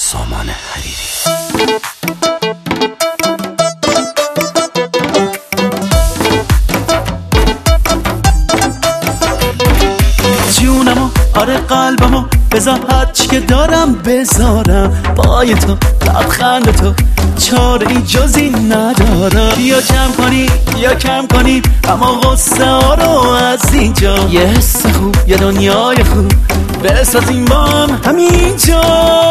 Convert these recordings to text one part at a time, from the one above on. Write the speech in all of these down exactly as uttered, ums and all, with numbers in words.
سامان حریری. جونمو آره قلبمو بذار هرچی که دارم بذارم پای تو، لبخند تو، چاره ای جزی ندارم. یا جمع کنی یا کم کنی اما غصه ها رو از اینجا، یه حس خوب یه دنیای خوب بسازیم با هم همینجا.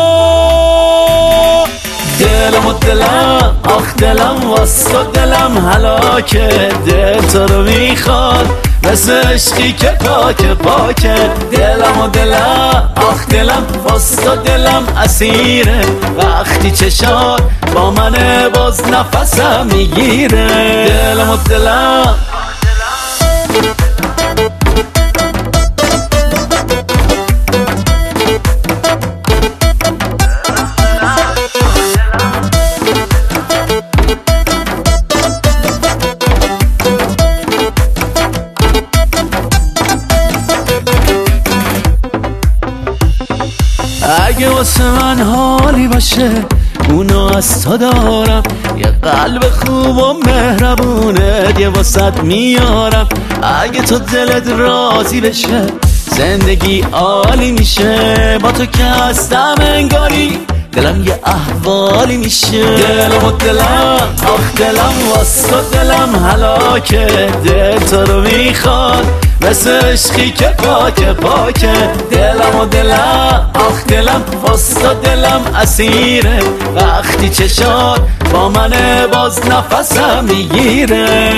دلم و دلم آخ دلم واسه دلم هلاکه، دل تو رو میخواد مثل عشقی که پاکه پاکه. دلم و دلم آخ دلم واسه دلم اسیره، وقتی چشات با منه باز نفسم میگیره. دلم و دلم اگه واسه من حالی باشه اونو از تو دارم، یه قلب خوب و مهربونه یه واسط میارم. اگه تو دلت راضی بشه زندگی عالی میشه، با تو که هستم انگاری دلم یه احوالی میشه. دلم و دلم آخ دلم واسه دلم هلاکه، دل تو رو میخواد مثل عشقی که پاکه پاکه. دلم و دلم آخ دلم واسه دلم اسیره، وقتی چشات با منه باز نفسم میگیره.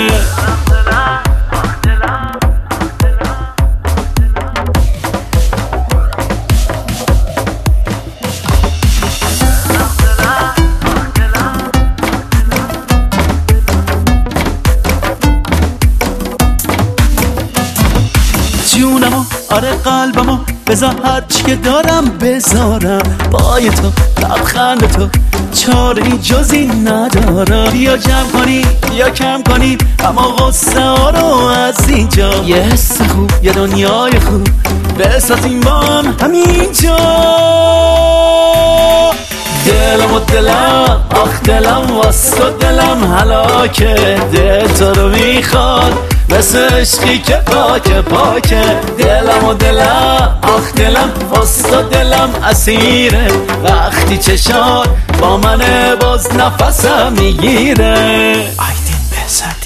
جونمو آره قلبمو بذار هرچی که دارم بذارم پای تو، لبخند تو، چاره ای جزی ندارم. یا جمع کنی یا کم کنی اما غصه ها رو از اینجا، یه حس خوب یه دنیای خوب بسازیم با هم همینجا. دلم و دلم آخ دلم واسه دلم هلاکه، دل تو رو میخواد مثل عشقی که پاکه پاکه. دلم و دلم آخ دلم واسه دلم اسیره، وقتی چشات با منه باز نفسم میگیره. آیدین بهزاد.